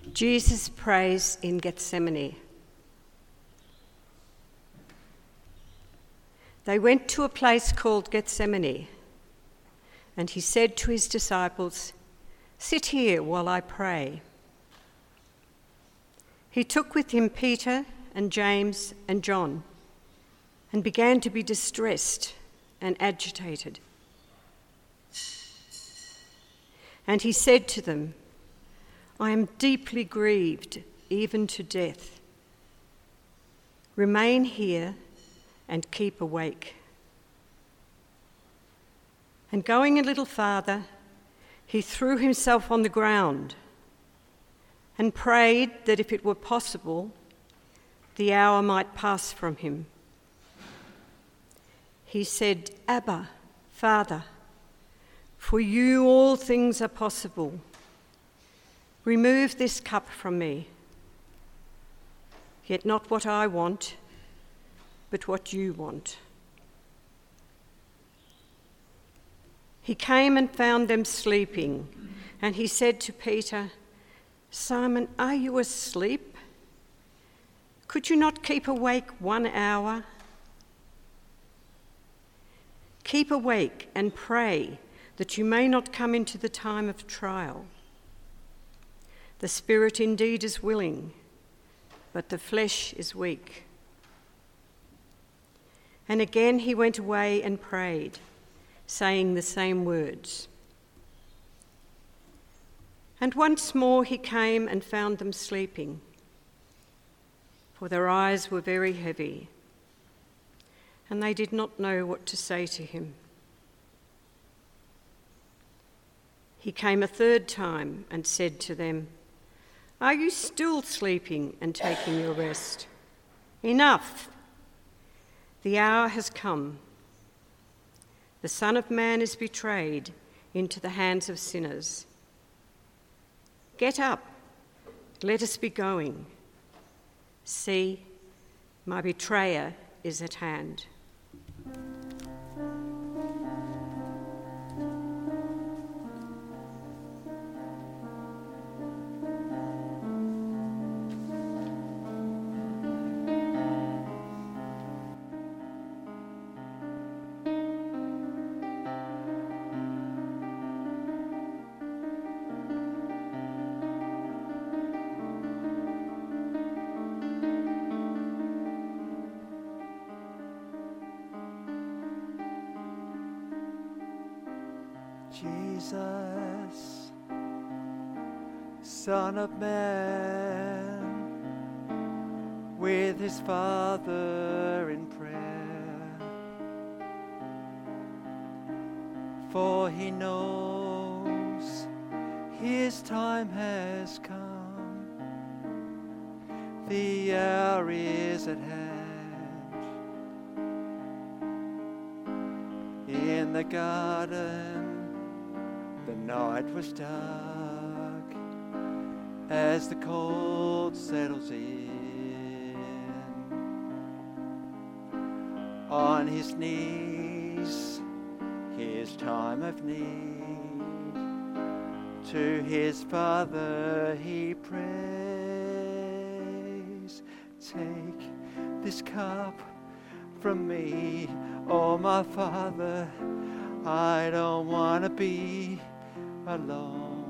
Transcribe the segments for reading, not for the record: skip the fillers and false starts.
Jesus prays in Gethsemane. They went to a place called Gethsemane, and he said to his disciples, "Sit here while I pray." He took with him Peter and James and John and began to be distressed and agitated. And he said to them, "I am deeply grieved, even to death. Remain here and keep awake." And going a little farther, he threw himself on the ground and prayed that if it were possible, the hour might pass from him. He said, "Abba, Father, for you all things are possible. Remove this cup from me. Yet not what I want, but what you want." He came and found them sleeping, and he said to Peter, "Simon, are you asleep? Could you not keep awake 1 hour? Keep awake and pray that you may not come into the time of trial. The spirit indeed is willing, but the flesh is weak." And again he went away and prayed, saying the same words. And once more he came and found them sleeping, for their eyes were very heavy, and they did not know what to say to him. He came a third time and said to them, "Are you still sleeping and taking your rest? Enough! The hour has come. The Son of Man is betrayed into the hands of sinners. Get up, let us be going. See, my betrayer is at hand." Jesus, Son of Man, with his Father in prayer, for he knows his time has come, the hour is at hand. In the garden the night was dark, as the cold settles in. On his knees, his time of need, to his Father he prays. Take this cup from me, oh my Father, I don't want to be alone.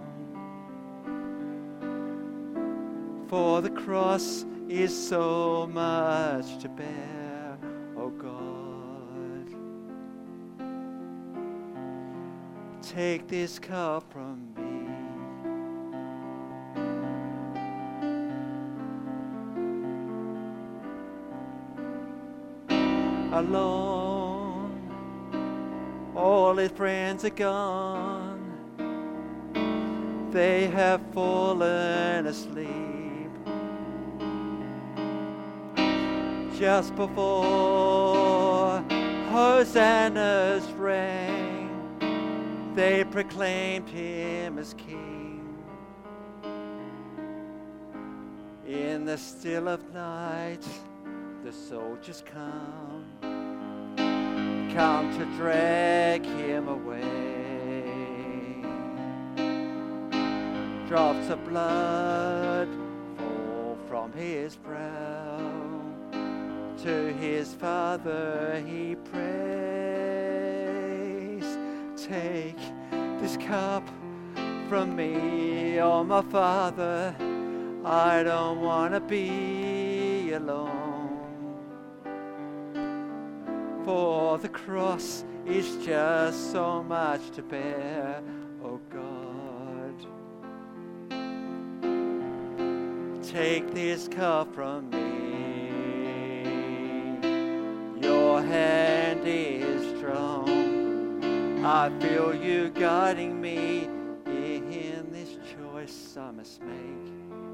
For the cross is so much to bear, oh God. Take this cup from me. Alone, all his friends are gone. They have fallen asleep. Just before Hosannas rang, they proclaimed him as King. In the still of night, the soldiers come to drag him away. drops of blood fall from his brow. To his Father he prays, take this cup from me, oh my Father, I don't want to be alone. For the cross is just so much to bear, oh God. Take this cup from me, your hand is strong. I feel you guiding me in this choice I must make.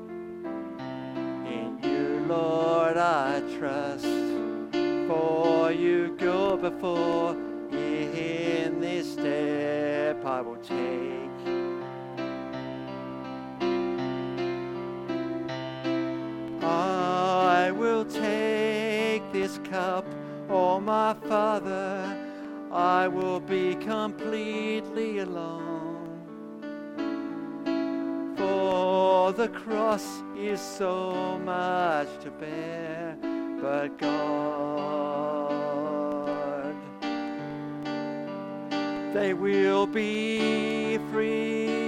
In you, Lord, I trust, for you go before. In this step I will take. I will take this cup, oh my Father, I will be completely alone. For the cross is so much to bear, but God, they will be free.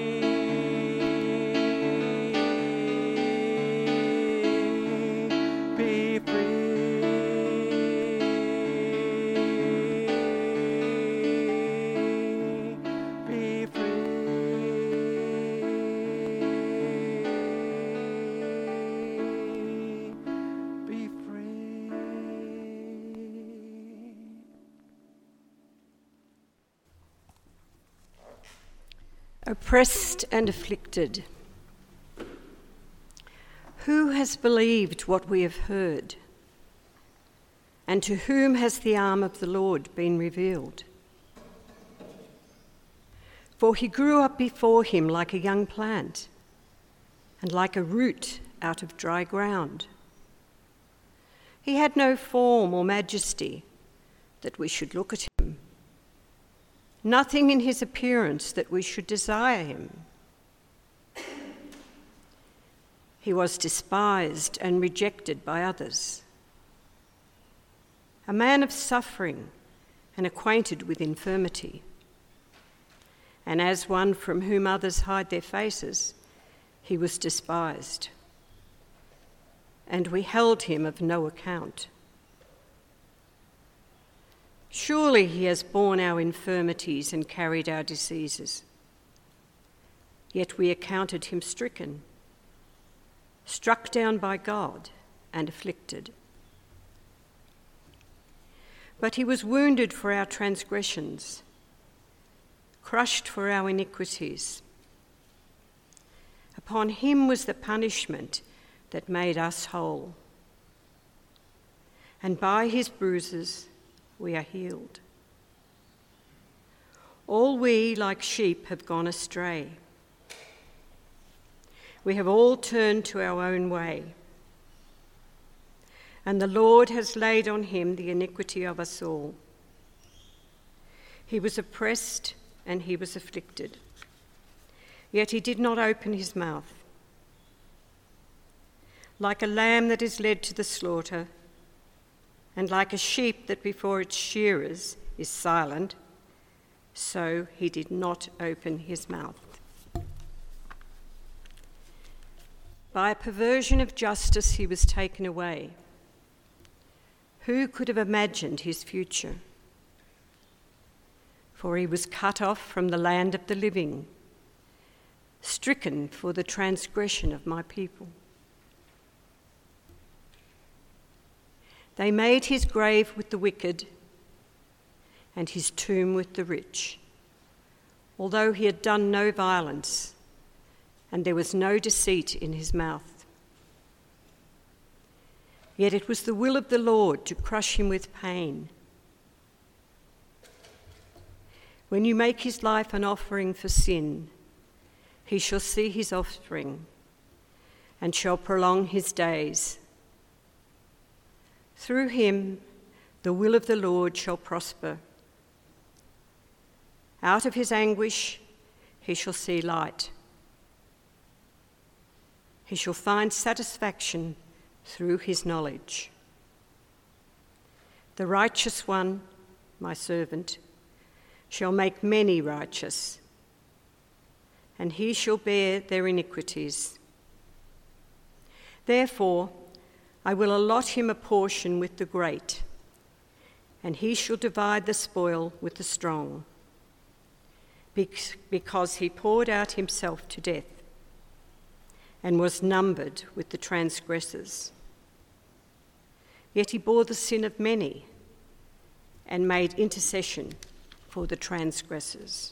Be free. Be free. Be free. Oppressed and afflicted. Who has believed what we have heard? And to whom has the arm of the Lord been revealed? For he grew up before him like a young plant, and like a root out of dry ground. He had no form or majesty that we should look at him, nothing in his appearance that we should desire him. He was despised and rejected by others, a man of suffering and acquainted with infirmity. And as one from whom others hide their faces, he was despised, and we held him of no account. Surely he has borne our infirmities and carried our diseases. Yet we accounted him stricken, struck down by God, and afflicted. But he was wounded for our transgressions, crushed for our iniquities. Upon him was the punishment that made us whole, and by his bruises we are healed. All we, like sheep, have gone astray. We have all turned to our own way, and the Lord has laid on him the iniquity of us all. He was oppressed and he was afflicted, yet he did not open his mouth. Like a lamb that is led to the slaughter, and like a sheep that before its shearers is silent, so he did not open his mouth. By a perversion of justice he was taken away. Who could have imagined his future? For he was cut off from the land of the living, stricken for the transgression of my people. They made his grave with the wicked and his tomb with the rich, although he had done no violence and there was no deceit in his mouth. Yet it was the will of the Lord to crush him with pain. When you make his life an offering for sin, he shall see his offspring and shall prolong his days. Through him the will of the Lord shall prosper. Out of his anguish he shall see light. He shall find satisfaction through his knowledge. The righteous one, my servant, shall make many righteous, and he shall bear their iniquities. Therefore, I will allot him a portion with the great, and he shall divide the spoil with the strong, because he poured out himself to death and was numbered with the transgressors. Yet he bore the sin of many and made intercession for the transgressors.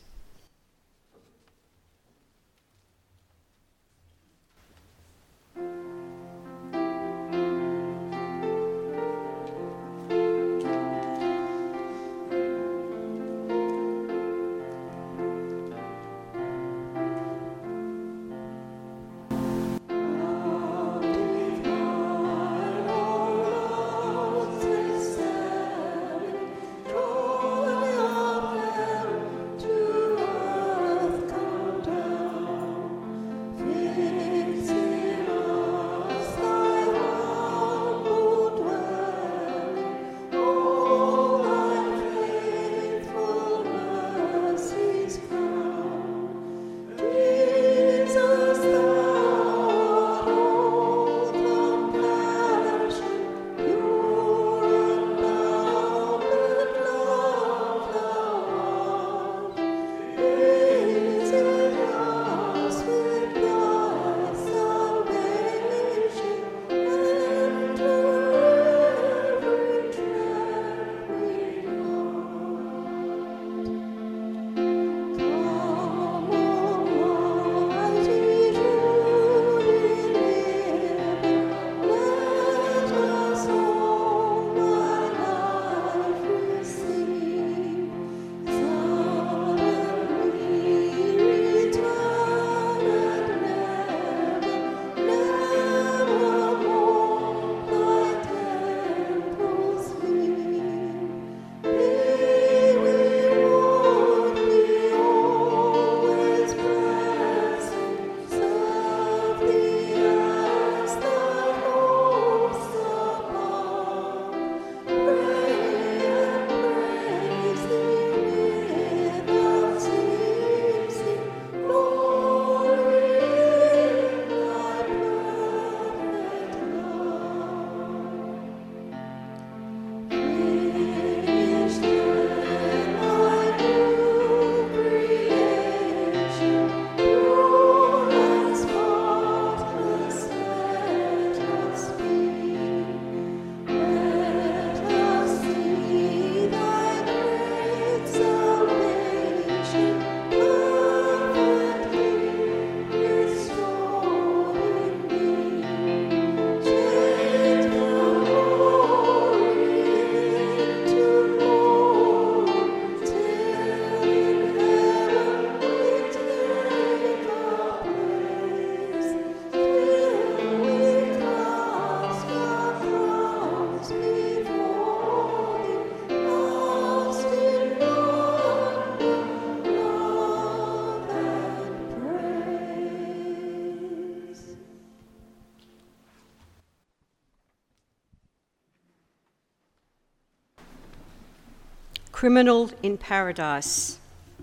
Criminal in paradise.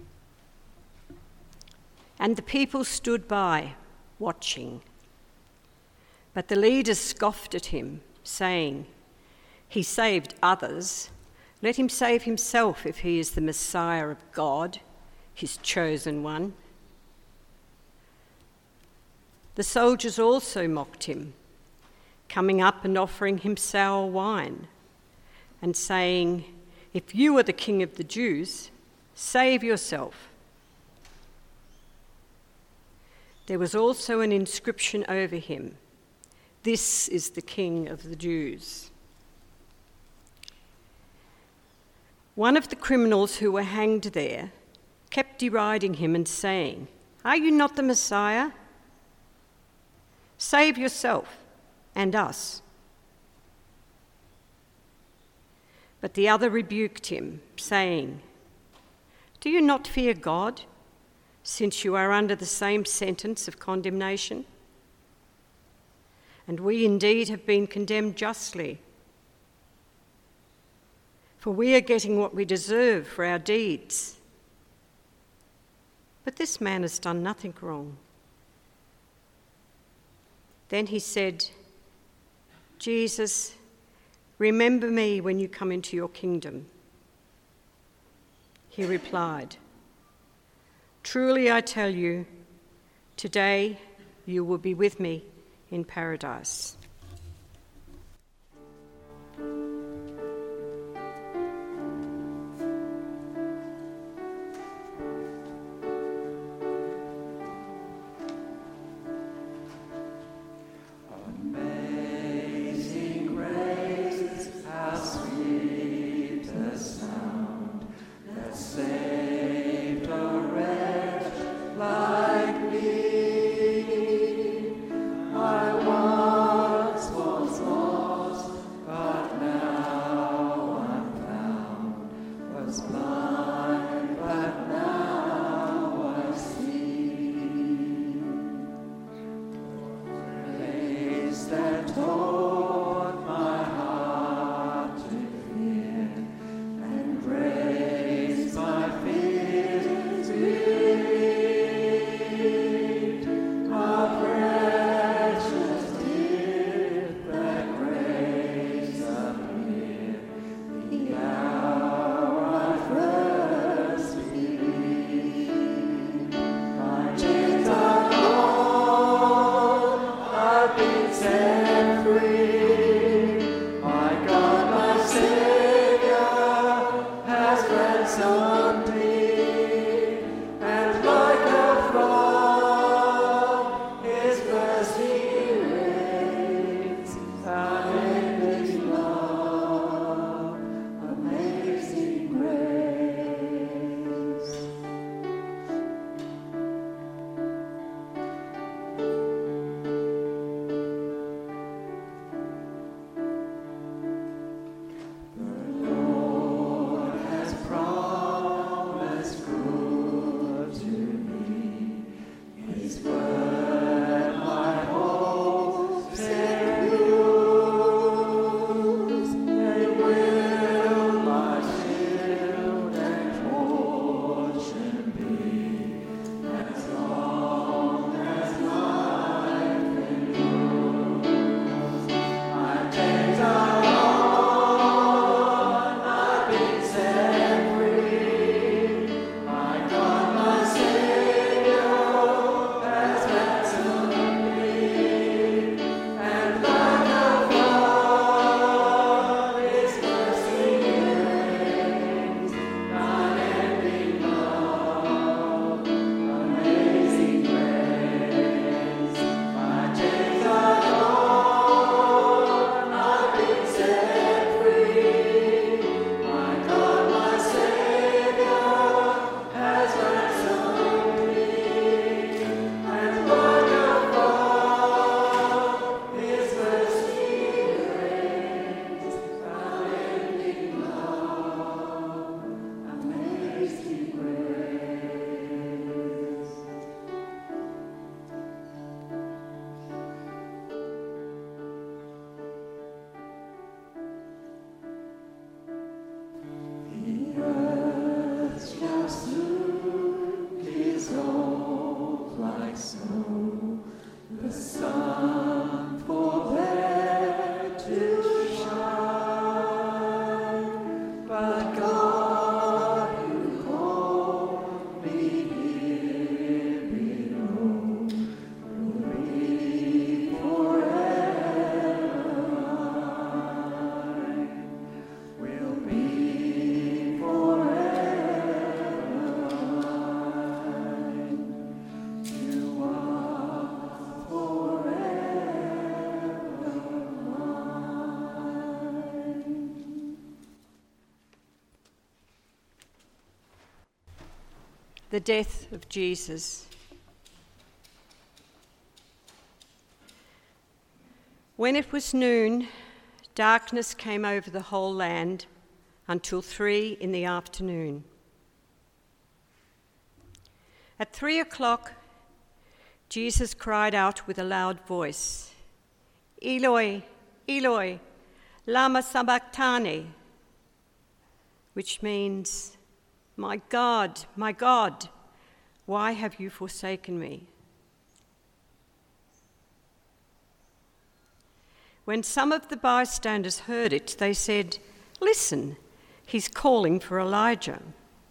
And the people stood by, watching. But the leaders scoffed at him, saying, "He saved others. Let him save himself if he is the Messiah of God, his chosen one." The soldiers also mocked him, coming up and offering him sour wine, and saying, "If you are the king of the Jews, save yourself." There was also an inscription over him, "This is the King of the Jews." One of the criminals who were hanged there kept deriding him and saying, "Are you not the Messiah? Save yourself and us." But the other rebuked him, saying, "Do you not fear God, since you are under the same sentence of condemnation? and we indeed have been condemned justly. For we are getting what we deserve for our deeds. But this man has done nothing wrong." Then he said, "Jesus, remember me when you come into your kingdom." He replied, "Truly I tell you, today you will be with me in paradise." The death of Jesus. When it was noon, darkness came over the whole land until 3 p.m. At 3 o'clock, Jesus cried out with a loud voice, Eloi, Eloi, lama sabachthani, which means, my God, why have you forsaken me? When some of the bystanders heard it, they said, listen, he's calling for Elijah.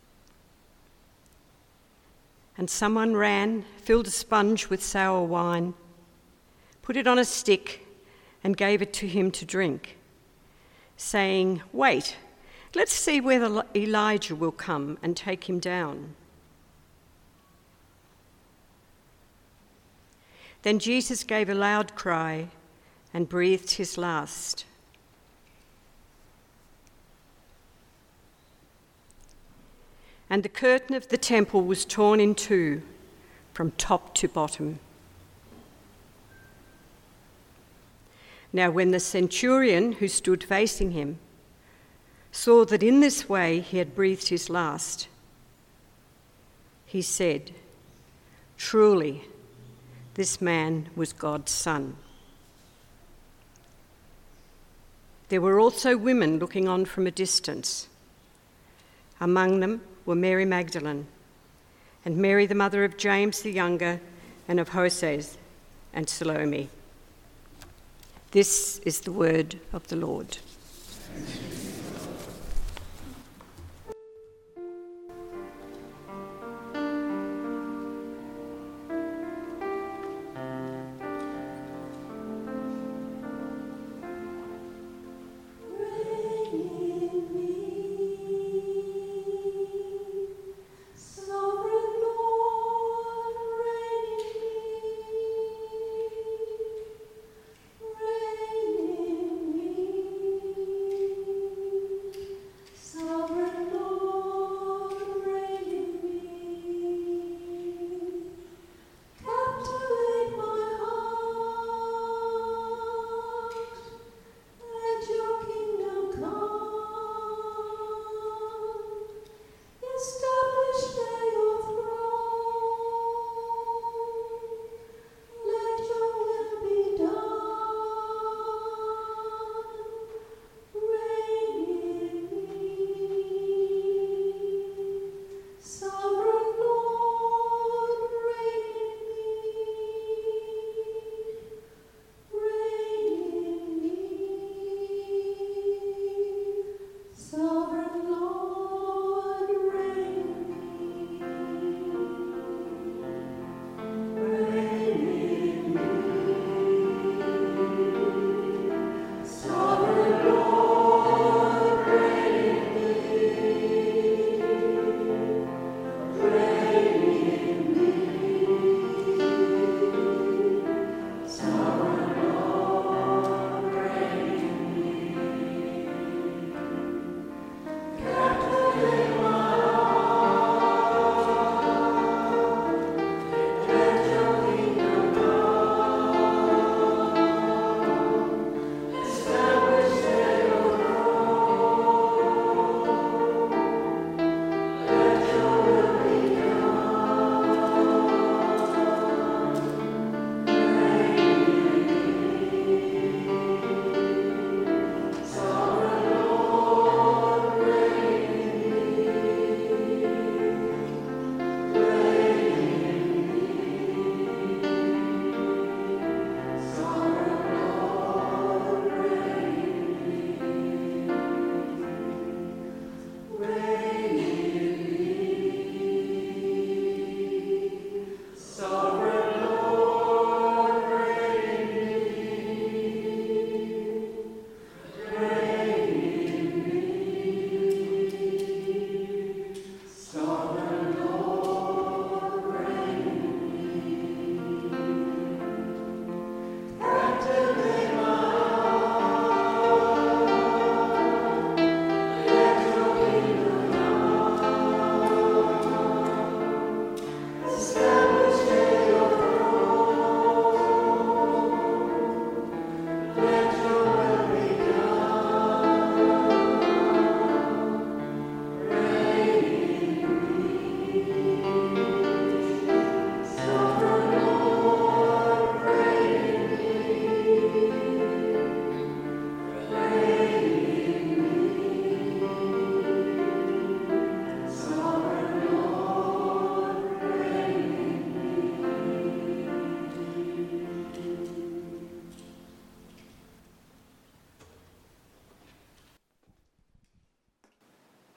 And someone ran, filled a sponge with sour wine, put it on a stick, and gave it to him to drink, saying, wait, let's see whether Elijah will come and take him down. Then Jesus gave a loud cry and breathed his last. And the curtain of the temple was torn in two from top to bottom. Now when the centurion who stood facing him saw that in this way he had breathed his last, he said, truly, this man was God's son. There were also women looking on from a distance. Among them were Mary Magdalene, and Mary the mother of James the younger, and of Joses, and Salome. This is the word of the Lord.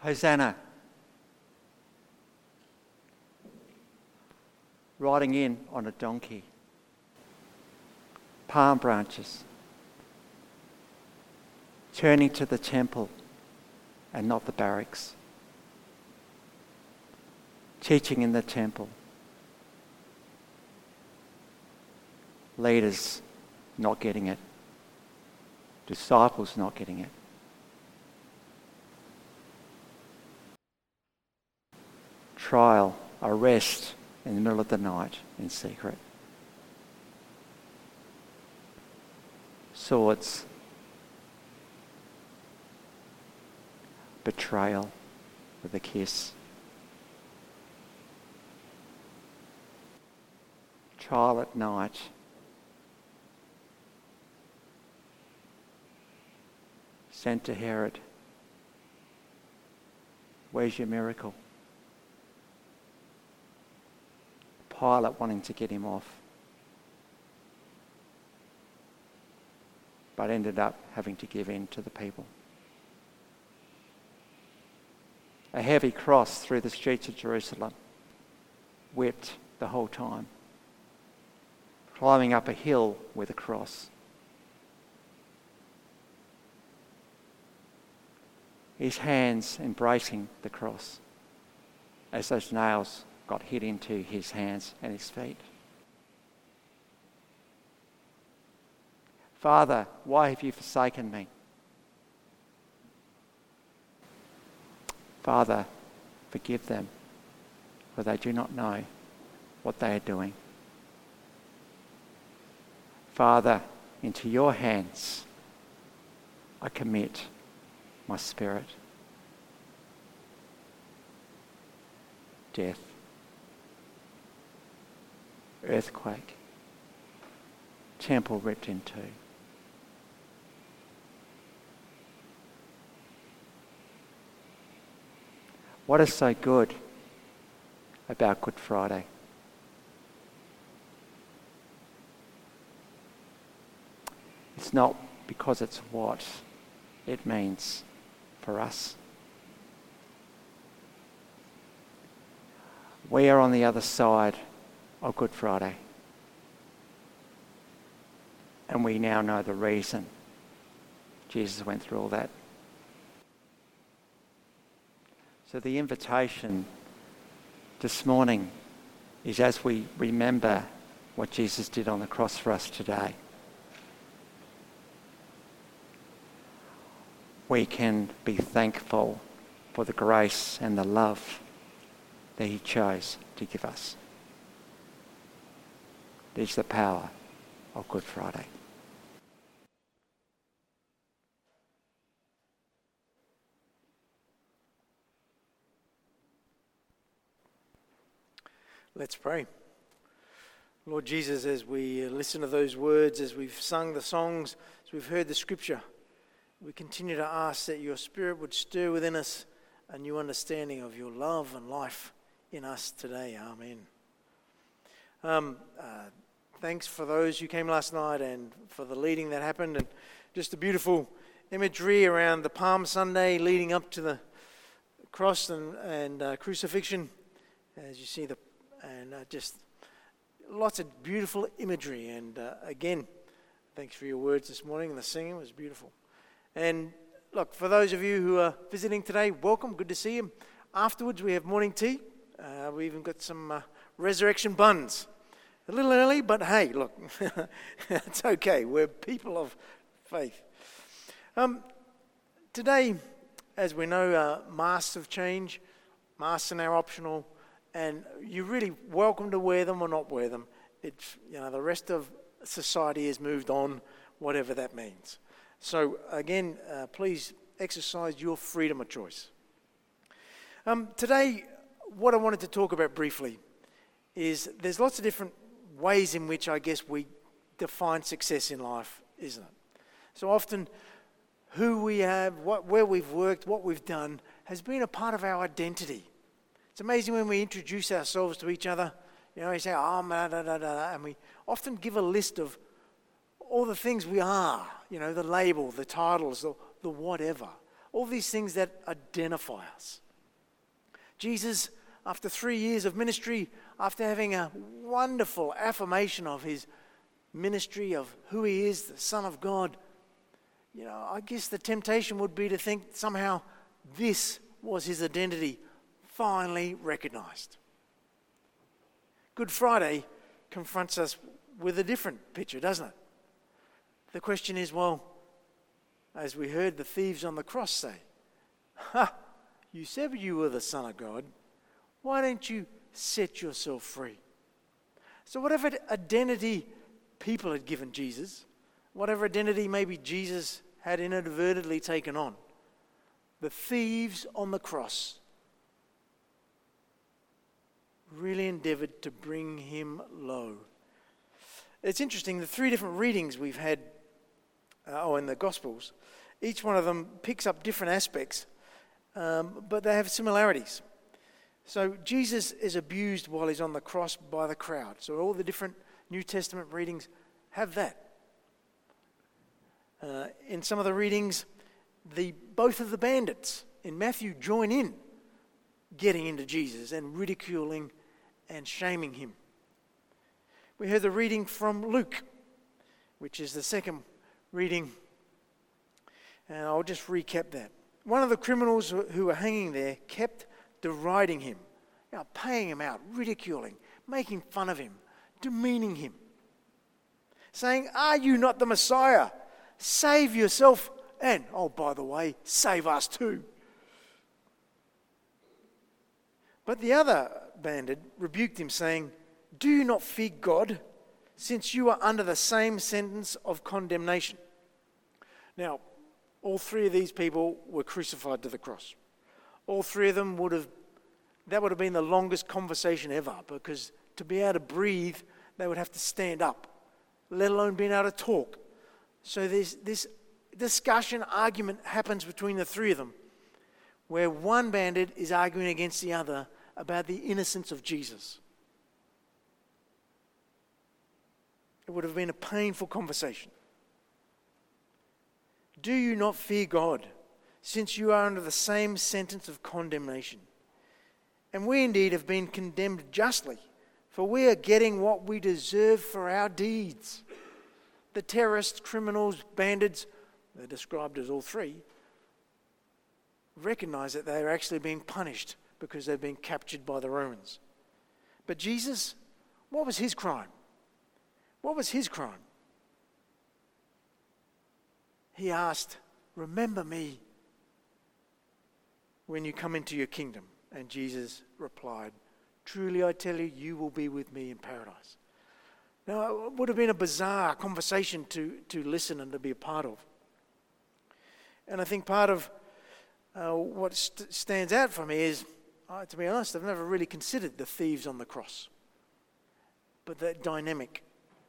Hosanna. Riding in on a donkey. Palm branches. Turning to the temple and not the barracks. Teaching in the temple. Leaders not getting it. Disciples not getting it. Trial, arrest in the middle of the night in secret. Swords. Betrayal with a kiss. Trial at night. Sent to Herod. Where's your miracle? Pilate wanting to get him off. But ended up having to give in to the people. A heavy cross through the streets of Jerusalem. Whipped the whole time. Climbing up a hill with a cross. His hands embracing the cross as those nails got hit into his hands and his feet. Father, why have you forsaken me? Father, forgive them, for they do not know what they are doing. Father, into your hands I commit my spirit. Death. Earthquake. Temple ripped in two. What is so good about Good Friday? It's not because it's what it means for us. We are on the other side of Good Friday. And we now know the reason Jesus went through all that. So the invitation this morning is, as we remember what Jesus did on the cross for us today, we can be thankful for the grace and the love that he chose to give us. There's the power of Good Friday. Let's pray. Lord Jesus, as we listen to those words, as we've sung the songs, as we've heard the scripture, we continue to ask that your Spirit would stir within us a new understanding of your love and life in us today. Amen. Thanks for those who came last night and for the leading that happened, and just the beautiful imagery around the Palm Sunday leading up to the cross and crucifixion. As you see just lots of beautiful imagery. And again, thanks for your words this morning, and the singing was beautiful. And look, for those of you who are visiting today, welcome, good to see you. Afterwards, we have morning tea. We even got some resurrection buns. A little early, but hey, look, it's okay. We're people of faith. Today, as we know, masks have changed. Masks are now optional, and you're really welcome to wear them or not wear them. It's, the rest of society has moved on, whatever that means. So again, please exercise your freedom of choice. Today, what I wanted to talk about briefly is there's lots of different ways in which I guess we define success in life, isn't it? So often, who we have, where we've worked, what we've done has been a part of our identity. It's amazing when we introduce ourselves to each other. We say, and we often give a list of all the things we are, the label, the titles, the whatever. All these things that identify us. Jesus, after 3 years of ministry, after having a wonderful affirmation of his ministry, of who he is, the Son of God, I guess the temptation would be to think somehow this was his identity finally recognized. Good Friday confronts us with a different picture, doesn't it? The question is, well, as we heard the thieves on the cross say, you said you were the Son of God. Why don't you set yourself free? So whatever identity people had given Jesus, whatever identity maybe Jesus had inadvertently taken on, the thieves on the cross really endeavored to bring him low. It's interesting, the 3 different readings we've had in the Gospels, each one of them picks up different aspects, but they have similarities. So Jesus is abused while he's on the cross by the crowd. So all the different New Testament readings have that. In some of the readings, both of the bandits in Matthew join in getting into Jesus and ridiculing and shaming him. We heard the reading from Luke, which is the second reading, and I'll just recap that. One of the criminals who were hanging there kept deriding him, paying him out, ridiculing, making fun of him, demeaning him, saying, "Are you not the Messiah? Save yourself, and, by the way, save us too." But the other bandit rebuked him, saying, "Do you not fear God, since you are under the same sentence of condemnation?" Now, all 3 of these people were crucified to the cross. All 3 of them that would have been the longest conversation ever, because to be able to breathe, they would have to stand up, let alone being able to talk. So there's this discussion, argument happens between the 3 of them, where one bandit is arguing against the other about the innocence of Jesus. It would have been a painful conversation. Do you not fear God, since you are under the same sentence of condemnation? And we indeed have been condemned justly, for we are getting what we deserve for our deeds. The terrorists, criminals, bandits, they're described as all 3, recognize that they are actually being punished because they've been captured by the Romans. But Jesus, what was his crime? What was his crime? He asked, "Remember me when you come into your kingdom." And Jesus replied, "Truly I tell you, you will be with me in paradise." Now, it would have been a bizarre conversation to listen and to be a part of. And I think part of what stands out for me is, to be honest, I've never really considered the thieves on the cross. But that dynamic.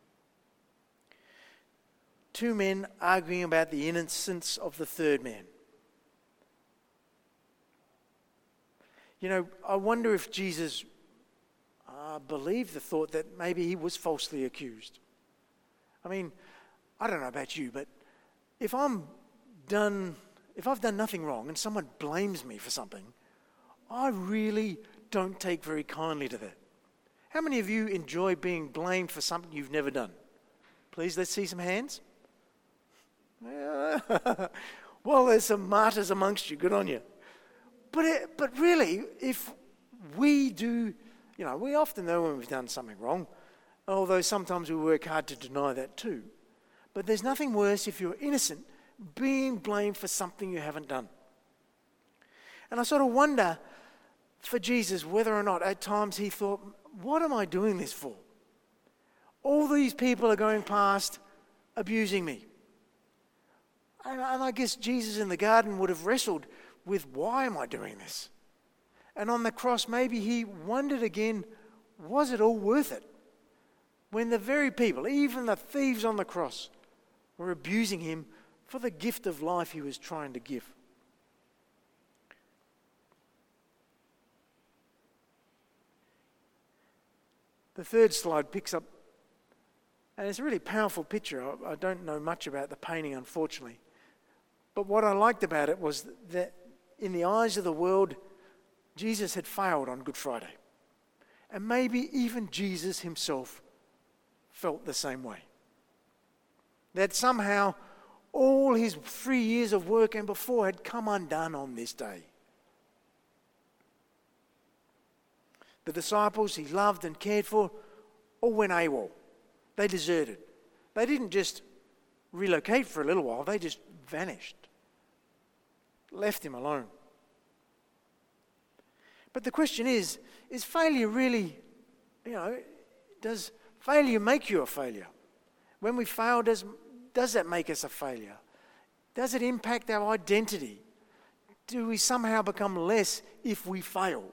2 men arguing about the innocence of the third man. I wonder if Jesus believed the thought that maybe he was falsely accused. I mean, I don't know about you, but if I've done nothing wrong and someone blames me for something, I really don't take very kindly to that. How many of you enjoy being blamed for something you've never done? Please, let's see some hands. Well, there's some martyrs amongst you. Good on you. But really, if we do, we often know when we've done something wrong, although sometimes we work hard to deny that too. But there's nothing worse if you're innocent being blamed for something you haven't done. And I sort of wonder for Jesus whether or not at times he thought, what am I doing this for? All these people are going past abusing me. And I guess Jesus in the garden would have wrestled with, why am I doing this? And on the cross, maybe he wondered again, was it all worth it? When the very people, even the thieves on the cross, were abusing him for the gift of life he was trying to give. The third slide picks up, and it's a really powerful picture. I don't know much about the painting, unfortunately. But what I liked about it was that in the eyes of the world, Jesus had failed on Good Friday. And maybe even Jesus himself felt the same way. That somehow all his 3 years of work and before had come undone on this day. The disciples he loved and cared for all went AWOL. They deserted. They didn't just relocate for a little while, they just vanished. Left him alone. But the question is failure really, does failure make you a failure? When we fail, does that make us a failure? Does it impact our identity? Do we somehow become less if we fail?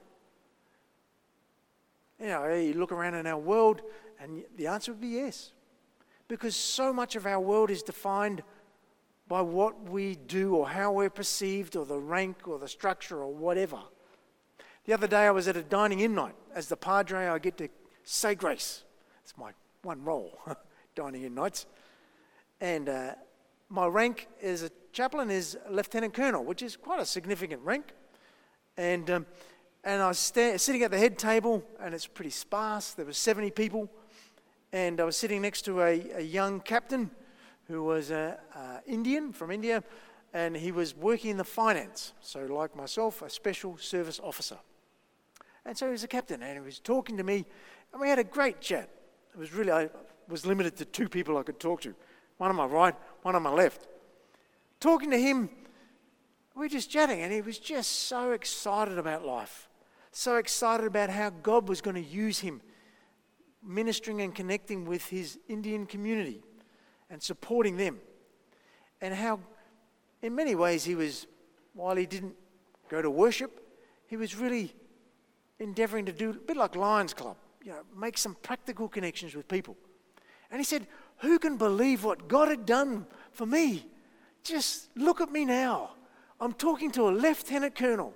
You look around in our world and the answer would be yes. Because so much of our world is defined by what we do or how we're perceived or the rank or the structure or whatever. The other day I was at a dining-in night. As the padre, I get to say grace. It's my one role, dining-in nights. And my rank as a chaplain is Lieutenant Colonel, which is quite a significant rank. And I was sitting at the head table, and it's pretty sparse. There were 70 people. And I was sitting next to a young captain who was Indian, from India, and he was working in the finance. So like myself, a special service officer. And so he was a captain, and he was talking to me, and we had a great chat. It was really, I was limited to 2 people I could talk to. One on my right, one on my left. Talking to him, we were just chatting, and he was just so excited about life. So excited about how God was going to use him, ministering and connecting with his Indian community and supporting them. And how, in many ways, he was, while he didn't go to worship, he was really endeavoring to do a bit like Lions Club, make some practical connections with people. And he said, who can believe what God had done for me? Just look at me now. I'm talking to a lieutenant colonel.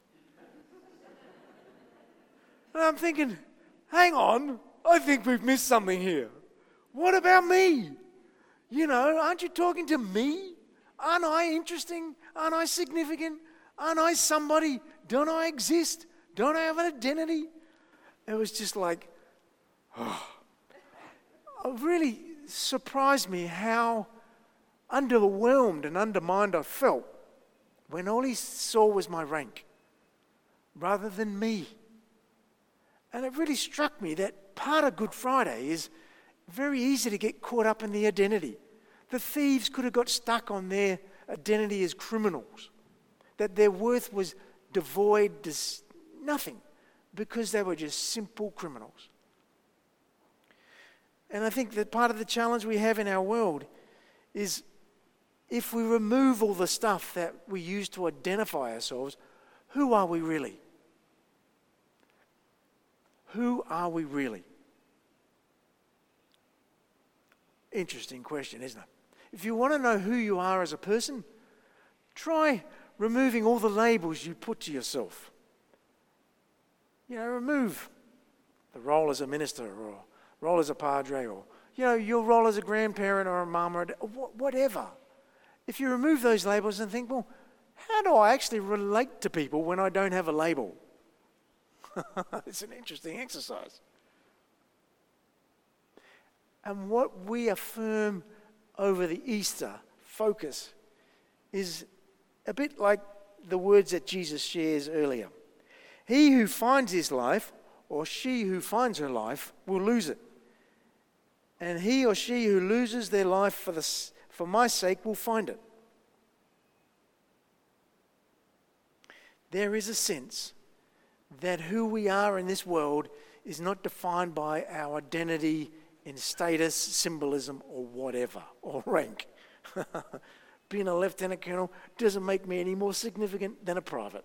And I'm thinking, hang on, I think we've missed something here. What about me? Aren't you talking to me? Aren't I interesting? Aren't I significant? Aren't I somebody? Don't I exist? Don't I have an identity? It was just like, it really surprised me how underwhelmed and undermined I felt when all he saw was my rank rather than me. And it really struck me that part of Good Friday is very easy to get caught up in the identity. The thieves could have got stuck on their identity as criminals, that their worth was devoid, nothing, because they were just simple criminals. And I think that part of the challenge we have in our world is if we remove all the stuff that we use to identify ourselves, who are we really? Who are we really? Interesting question, isn't it? If you want to know who you are as a person, try removing all the labels you put to yourself. Remove the role as a minister or role as a padre or, your role as a grandparent or a mum or whatever. If you remove those labels and think, well, how do I actually relate to people when I don't have a label? It's an interesting exercise. And what we affirm over the Easter focus is a bit like the words that Jesus shares earlier. He who finds his life, or she who finds her life, will lose it. And he or she who loses their life for my sake will find it. There is a sense that who we are in this world is not defined by our identity in status, symbolism, or whatever, or rank. Being a lieutenant colonel doesn't make me any more significant than a private.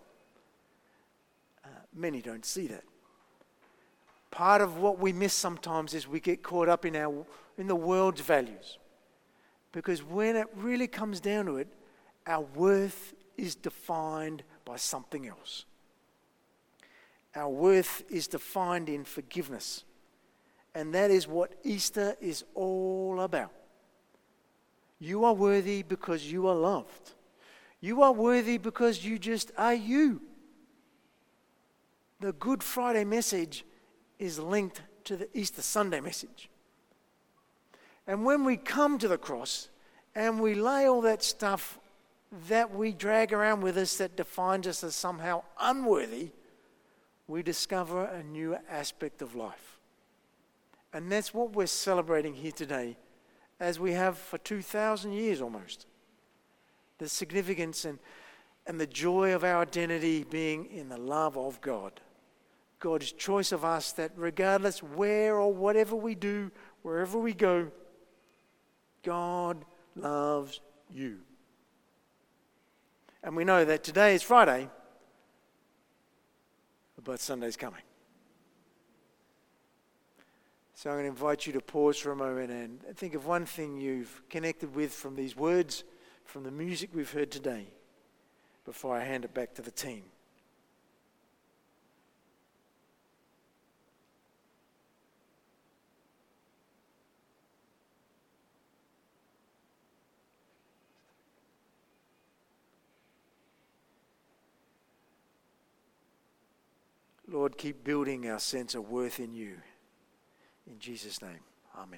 Many don't see that. Part of what we miss sometimes is we get caught up in the world's values. Because when it really comes down to it, our worth is defined by something else. Our worth is defined in forgiveness. And that is what Easter is all about. You are worthy because you are loved. You are worthy because you just are you. The Good Friday message is linked to the Easter Sunday message. And when we come to the cross and we lay all that stuff that we drag around with us that defines us as somehow unworthy, we discover a new aspect of life. And that's what we're celebrating here today, as we have for 2,000 years almost. The significance and the joy of our identity being in the love of God. God's choice of us, that regardless where or whatever we do, wherever we go, God loves you. And we know that today is Friday, but Sunday's coming. So I'm going to invite you to pause for a moment and think of one thing you've connected with from these words, from the music we've heard today, before I hand it back to the team. Lord, keep building our sense of worth in you. In Jesus' name, amen.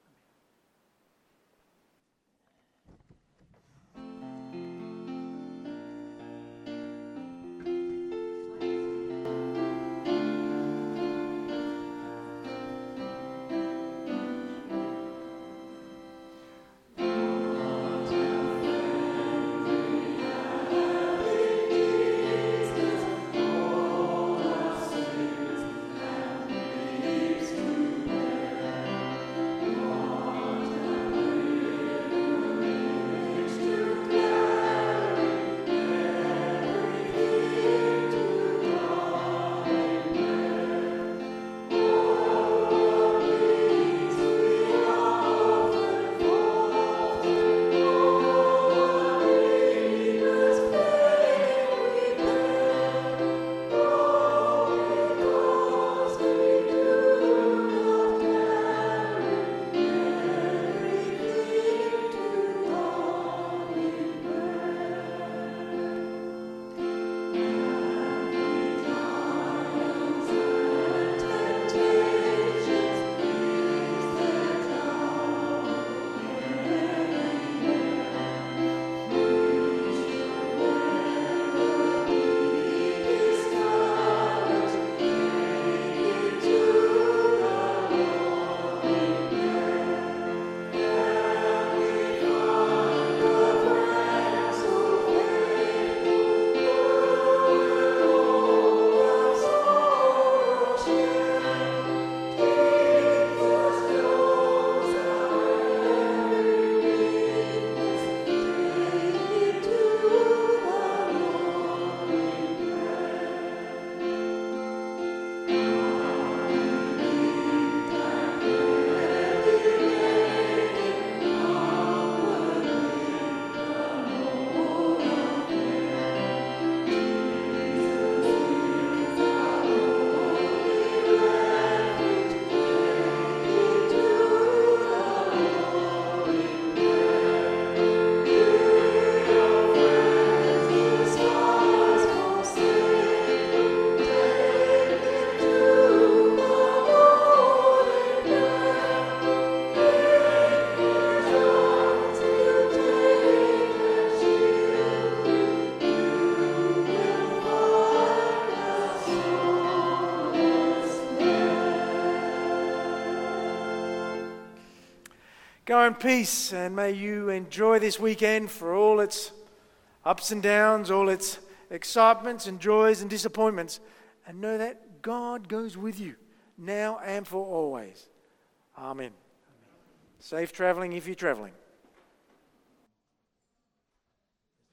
Go in peace, and may you enjoy this weekend for all its ups and downs, all its excitements and joys and disappointments, and know that God goes with you now and for always. Amen. Safe travelling if you're travelling.